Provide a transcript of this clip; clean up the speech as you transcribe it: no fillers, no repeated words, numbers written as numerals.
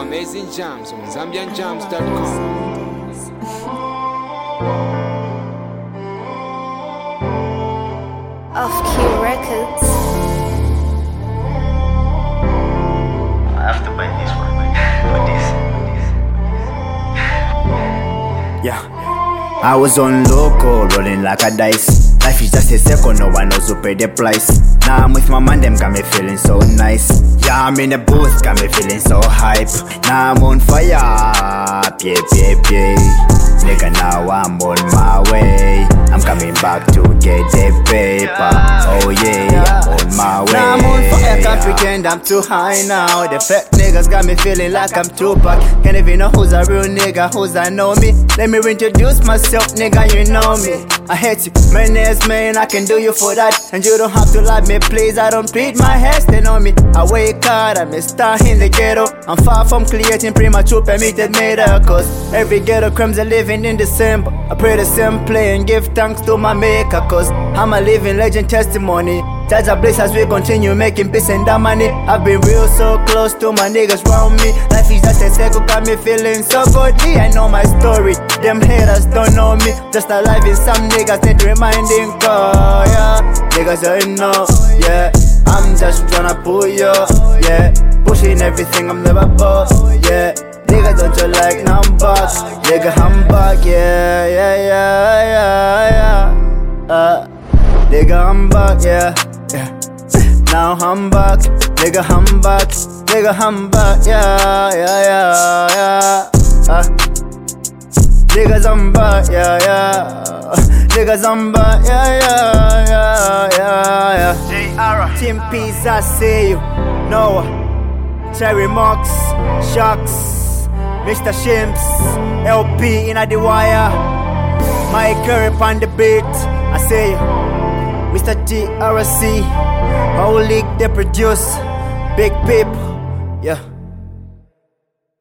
amazing jams on ZambianJams.com. Off-Key Records. I have to buy this one for this. Yeah, I was on local, rolling like a dice. Life is just a second, no one knows who pay the price. Now I'm with my man, them got me feeling so nice. Yeah, I'm in the booth, got me feeling so hype. Now I'm on fire, yeah. Nigga, now I'm on my way. I'm coming back to get the paper. Oh yeah, I'm on my way. Now I'm on fire, can't pretend I'm too high now. The fake niggas got me feeling like I'm Tupac. Can't even know who's a real nigga, who's I know me. Let me introduce myself, nigga, you know me. I hate you, my name's man, I can do you for that. And you don't have to like me, please, I don't beat my head, stand on me. I wake hard, I'm a star in the ghetto. I'm far from creating premature permitted miracles. Every ghetto crimes are living in December. I pray the same play and give thanks to my maker, cause I'm a living legend testimony. Judge a bliss as we continue making peace and that money. I've been real so close to my niggas round me. Life is just a circle, got me feeling so good. I know my story, them haters don't know me. Just alive in some niggas need reminding, cause yeah, niggas don't know, yeah. I'm just tryna pull you, yeah. Pushing everything, I'm never boss, yeah. Niggas don't you like numbers, nigga I'm back, yeah. Nigga I'm back, yeah. Now I'm back, nigga I'm back, nigga I'm back, yeah. Niggas I'm back, yeah. Niggas I'm back, yeah. Team Peace, I see you. Noah, Cherry Mox, Sharks, Mr. Shimps, LP in the wire, Mike Curry on the beat. I say you, Mr. TRC, Whole League they produce, big people, yeah.